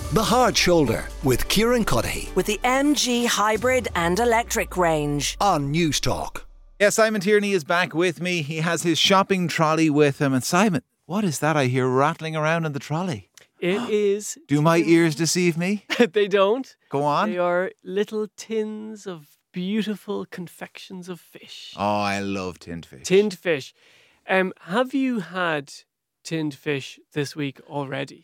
The Hard Shoulder with Kieran Cuddihy with the MG hybrid and electric range on News Talk. Yeah, Simon Tierney is back with me. He has his shopping trolley with him. And Simon, what is that I hear rattling around in the trolley? It is. Do my ears deceive me? They don't. Go on. They are little tins of beautiful confections of fish. Oh, I love tinned fish. Tinned fish. Have you had tinned fish this week already?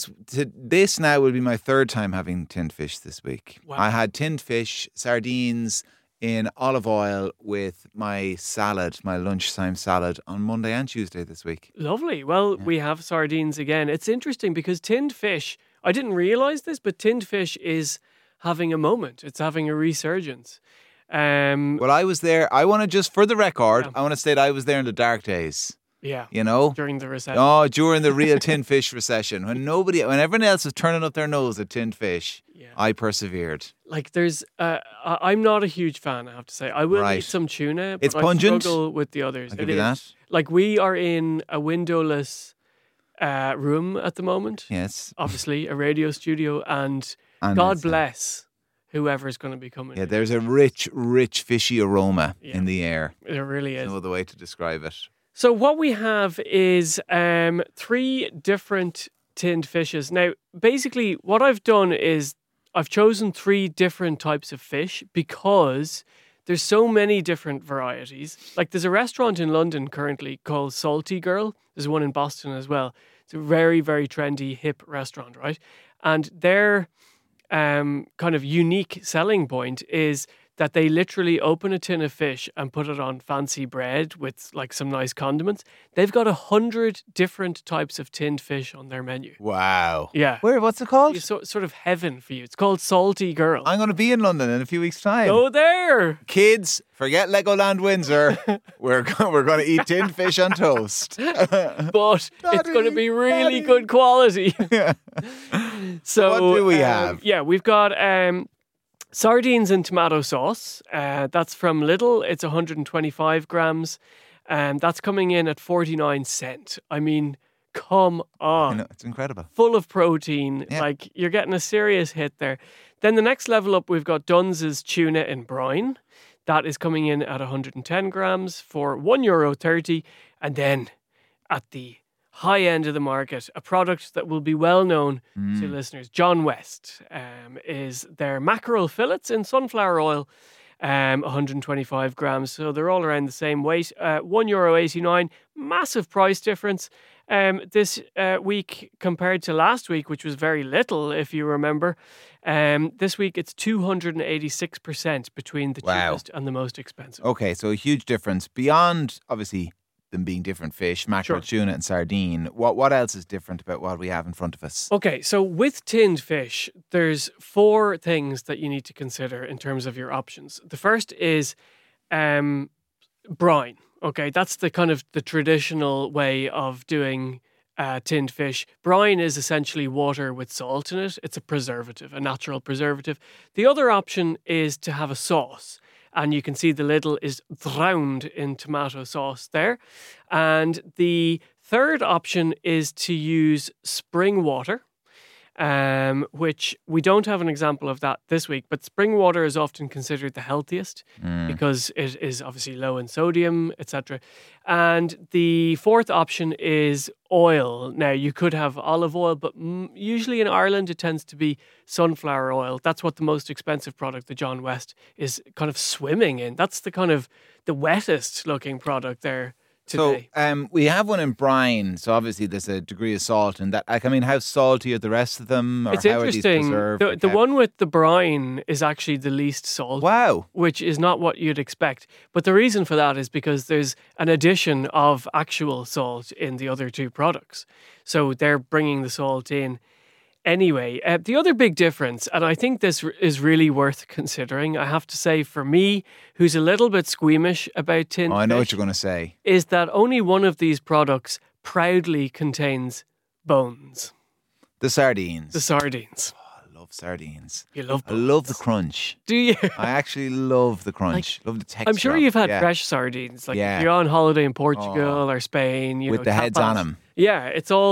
This now will be my third time having tinned fish this week. Wow. I had tinned fish, sardines in olive oil with my salad, my lunchtime salad on Monday and Tuesday this week. Lovely. Well, we have sardines again. It's interesting because tinned fish, I didn't realise this, but tinned fish is having a moment. It's having a resurgence. Well, I was there. I want to just, for the record, Yeah. I want to state I was there in the dark days. Yeah. You know? During the recession. Oh, during the real tinned fish recession. When everyone else was turning up their nose at tinned fish, Yeah. I persevered. Like there's, I'm not a huge fan, I have to say. I will Right. eat some tuna, but It's I pungent. struggle with the others. I'll give It you is. that. Like we are in a windowless room at the moment. Yes. Obviously, a radio studio, and And God it's, bless whoever's going to be coming. Yeah, in. there's a rich, fishy aroma Yeah. in the air. There really is. No other way to describe it. So what we have is 3 different tinned fishes. Now, basically, what I've done is I've chosen 3 different types of fish because there's so many different varieties. Like there's a restaurant in London currently called Salty Girl. There's one in Boston as well. It's a very, very trendy, hip restaurant, right? And their kind of unique selling point is that they literally open a tin of fish and put it on fancy bread with like some nice condiments. They've got 100 different types of tinned fish on their menu. Wow. Yeah. What's it called? It's sort of heaven for you. It's called Salty Girl. I'm going to be in London in a few weeks' time. Go there. Kids, forget Legoland Windsor. we're going to eat tinned fish on toast. But it's going to be really good quality. So What do we have? Yeah, we've got sardines and tomato sauce. That's from Lidl. It's 125 grams. That's coming in at 49 cents. I mean, come on. I know, it's incredible. Full of protein. Yeah. Like, you're getting a serious hit there. Then the next level up, we've got Duns's tuna in brine. That is coming in at 110 grams for €1.30. And then at the high end of the market, a product that will be well known to listeners, John West, is their mackerel fillets in sunflower oil, 125 grams. So they're all around the same weight. €1.89, massive price difference. This week compared to last week, which was very little, if you remember. This week it's 286% between the Wow. cheapest and the most expensive. Okay, so a huge difference. Beyond, obviously, them being different fish, mackerel, Sure. tuna and sardine, what else is different about what we have in front of us? Okay, so with tinned fish, there's 4 things that you need to consider in terms of your options. The first is brine. Okay, that's the kind of the traditional way of doing tinned fish. Brine is essentially water with salt in it. It's a preservative, a natural preservative. The other option is to have a sauce. And you can see the Lidl is drowned in tomato sauce there. And the third option is to use spring water, which we don't have an example of that this week. But spring water is often considered the healthiest because it is obviously low in sodium, etc. And the fourth option is oil. Now, you could have olive oil, but usually in Ireland it tends to be sunflower oil. That's what the most expensive product, the John West, is kind of swimming in. That's the kind of the wettest looking product there today. So we have one in brine, so obviously there's a degree of salt in that. I mean, how salty are the rest of them? Or It's how are these interesting. preserved or The kept? one with the brine is actually the least salt. Wow. Which is not what you'd expect. But the reason for that is because there's an addition of actual salt in the other 2 products. So they're bringing the salt in anyway. The other big difference, and I think this is really worth considering, I have to say for me, who's a little bit squeamish about tinned I know what fish, you're going to say. is that only one of these products proudly contains bones. The sardines. The sardines. I love sardines. You love I bones. love the crunch. Do you? I actually love the crunch. Love the texture. I'm sure of you've it. had Yeah. fresh sardines. Like Yeah. if you're on holiday in Portugal or Spain, you With know, the heads on tapas. them. Yeah, it's all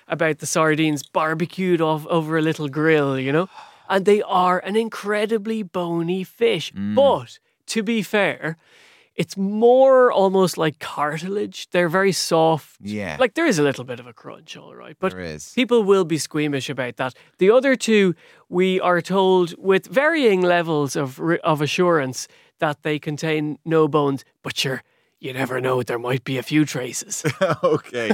about the sardines barbecued off over a little grill, you know? And they are an incredibly bony fish. But to be fair, it's more almost like cartilage. They're very soft. Yeah. Like there is a little bit of a crunch, all right. But There is. people will be squeamish about that. The other two, we are told with varying levels of assurance that they contain no bones. But sure, you never know. There might be a few traces. Okay.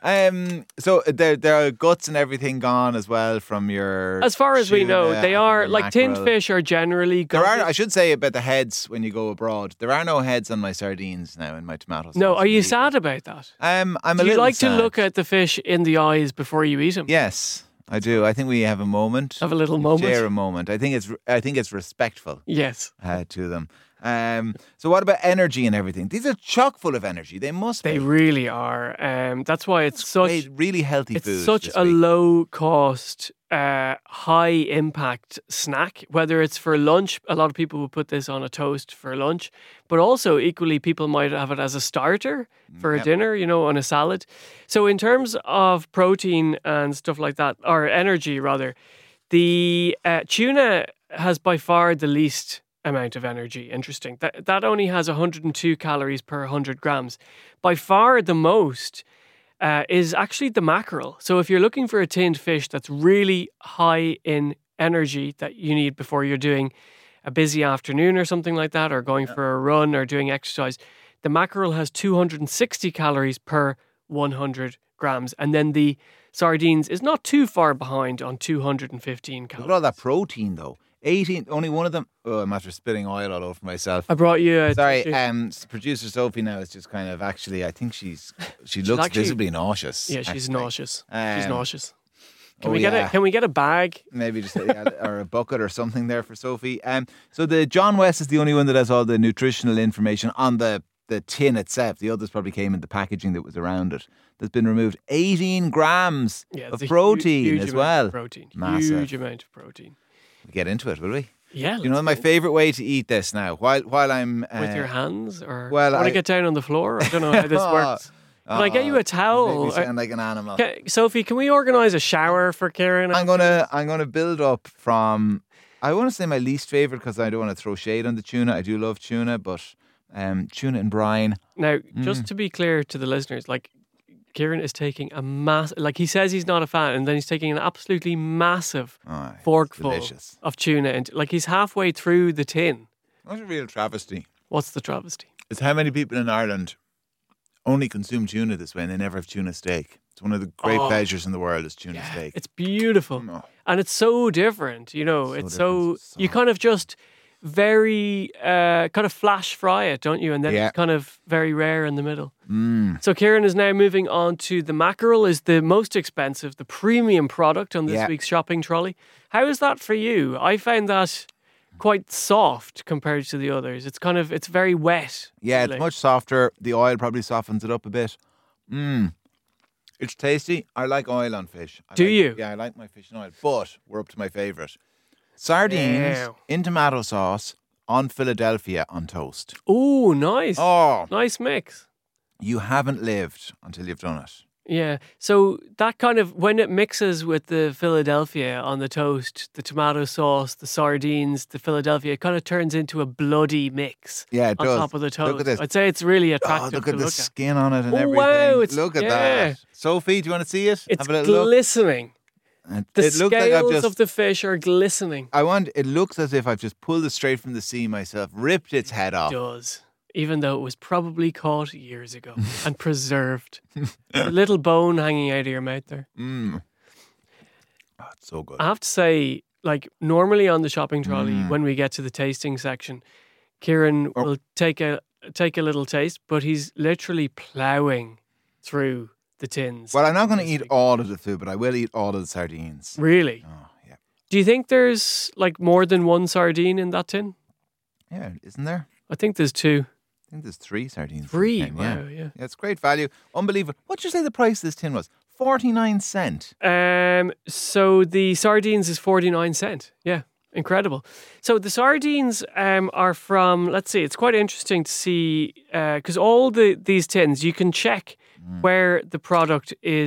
So there are guts and everything gone as well from your. As far as we know, tuna they and are your like tinned mackerel. fish are generally There are. gutted. I should say about the heads when you go abroad. There are no heads on my sardines now in my tomatoes. No, are you sad about that? I'm a Do you little like sad. to look at the fish in the eyes before you eat them? Yes, I do. I think we have a moment. Have a little moment? Share a moment. I think it's respectful Yes. to them. So what about energy and everything? These are chock full of energy. They must They be. really are. That's why it's such Really healthy it's food. such this a week. low cost, high impact snack. Whether it's for lunch, a lot of people will put this on a toast for lunch, but also equally people might have it as a starter for a dinner, you know, on a salad. So in terms of protein and stuff like that, or energy rather, the tuna has by far the least amount of energy. Interesting. That only has 102 calories per 100 grams. By far the most is actually the mackerel. So if you're looking for a tinned fish that's really high in energy that you need before you're doing a busy afternoon or something like that, or going for a run or doing exercise, the mackerel has 260 calories per 100 grams. And then the sardines is not too far behind on 215 Look calories. at all that protein though. 18. Only one of them. Oh, I'm after spitting oil all over myself. I brought you a Sorry, tissue. producer Sophie now is just kind of actually. I think she looks actually- visibly nauseous. Yeah, she's actually. nauseous. She's Um, nauseous. oh, Can we get a bag? Maybe just or a bucket or something there for Sophie. So the John West is the only one that has all the nutritional information on the tin itself. The others probably came in the packaging that was around it. There's been removed 18 grams Yeah, of it's a protein huge as amount well. of protein. Massive. Huge amount of protein. We get into it, will we? Yeah. You know my favourite way to eat this now, while I'm with your hands, or well, want I- to get down on the floor? I don't know how this works. Can I get you a Make towel? me sound like an animal. Sophie, can we organise a shower for Kieran? I'm gonna build up from. I want to say my least favorite because I don't want to throw shade on the tuna. I do love tuna, but tuna and brine. Now, just to be clear to the listeners, like Kieran is taking a like he says he's not a fan, and then he's taking an absolutely massive Oh, it's forkful delicious. of tuna, and like he's halfway through the tin. What's a real travesty? What's the travesty? Is how many people in Ireland only consume tuna this way and they never have tuna steak. It's one of the great pleasures in the world is tuna steak. It's beautiful, Oh. and it's so different. You know, it's so different. you kind of just very kind of flash fry it, don't you? And then Yeah. it's kind of very rare in the middle. So Kieran is now moving on to the mackerel, is the most expensive, the premium product on this Yeah. week's shopping trolley. How is that for you? I found that quite soft compared to the others. It's very wet. Yeah, really. it's much softer. The oil probably softens it up a bit. It's tasty. I like oil on fish. Do you? Yeah, I like my fish in oil. But we're up to my favourite. Sardines Ew. in tomato sauce on Philadelphia on toast. Oh, nice. Oh, Nice mix. you haven't lived until you've done it. Yeah. So that kind of, when it mixes with the Philadelphia on the toast, the tomato sauce, the sardines, the Philadelphia, it kind of turns into a bloody mix. Yeah, it on does. top of the toast. Look at this. I'd say it's really Oh, attractive look to at the look at. skin on it and Oh, everything. wow, it's- look at yeah. that. Sophie, do you want to see it? It's Have a little look. glistening. The It looks like I've scales just. of the fish are glistening. It looks as if I've just pulled it straight from the sea myself, ripped its head off. It does. Even though it was probably caught years ago and preserved. A little bone hanging out of your mouth there. Oh, it's so good. I have to say, like, normally on the shopping trolley, Mm. when we get to the tasting section, Kieran Oh. will take a little taste, but he's literally ploughing through the tins. Well, I'm not going to this eat week. all of the food, but I will eat all of the sardines. Really? Oh, yeah. Do you think there's like more than one sardine in that tin? Yeah, isn't there? I think there's two. I think there's 3 sardines. in the 3? tin, Wow, yeah. Yeah, it's great value. Unbelievable. What did you say the price of this tin was? 49 cent. So the sardines is 49 cent. Yeah, incredible. So the sardines are from, let's see, it's quite interesting to see because all these tins, you can check where the product is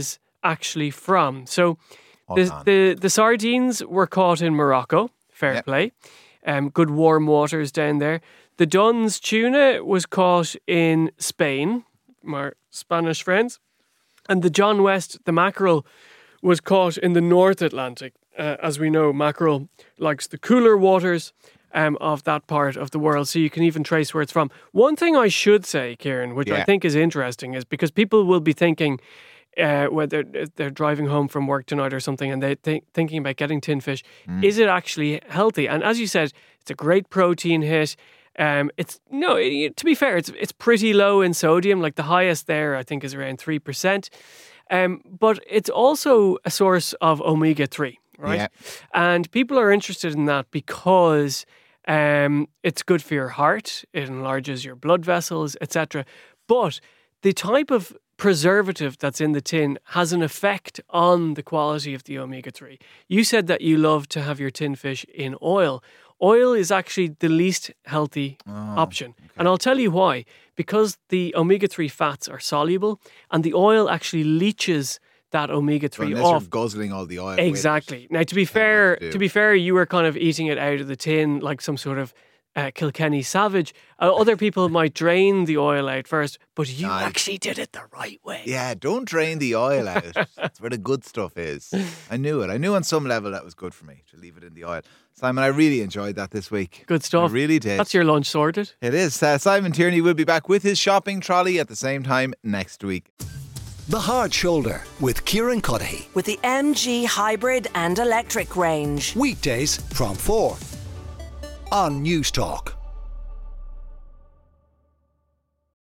actually from? So Hold on. the sardines were caught in Morocco. Fair Yep. play. Good warm waters down there. The Dunn's tuna was caught in Spain, our Spanish friends. And the John West, the mackerel, was caught in the North Atlantic. As we know, mackerel likes the cooler waters of that part of the world, so you can even trace where it's from. One thing I should say, Kieran, which I Yeah. think is interesting, is because people will be thinking, whether they're driving home from work tonight or something, and they're thinking about getting tin fish, is it actually healthy? And as you said, it's a great protein hit. To be fair, it's pretty low in sodium. Like the highest there, I think, is around 3%. But it's also a source of omega-3, right? Yeah. And people are interested in that because it's good for your heart. It enlarges your blood vessels, etc. But the type of preservative that's in the tin has an effect on the quality of the omega-3. You said that you love to have your tin fish in oil. Oil is actually the least healthy option. And I'll tell you why. Because the omega-3 fats are soluble and the oil actually leaches that omega-3 Unless off. you're guzzling all the oil. with it. Exactly. Now, to be fair, you were kind of eating it out of the tin like some sort of Kilkenny savage. Other people might drain the oil out first, but you actually did it the right way. Yeah, don't drain the oil out. That's where the good stuff is. I knew it. I knew on some level that was good for me to leave it in the oil. Simon, I really enjoyed that this week. Good stuff. I really did. That's your lunch sorted. It is. Simon Tierney will be back with his shopping trolley at the same time next week. The Hard Shoulder with Kieran Cuddihy. With the MG hybrid and electric range. Weekdays from 4 on News Talk.